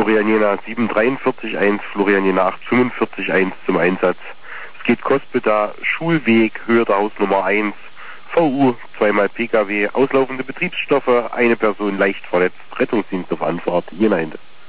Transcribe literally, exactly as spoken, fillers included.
Florian Jena sieben vier drei eins, Florian Jena acht fünf fünf eins zum Einsatz. Es geht Cospeda, Schulweg, Höhe der Hausnummer eins, V U, zweimal P K W, auslaufende Betriebsstoffe, eine Person leicht verletzt, Rettungsdienst auf Anfahrt, Jena Ende.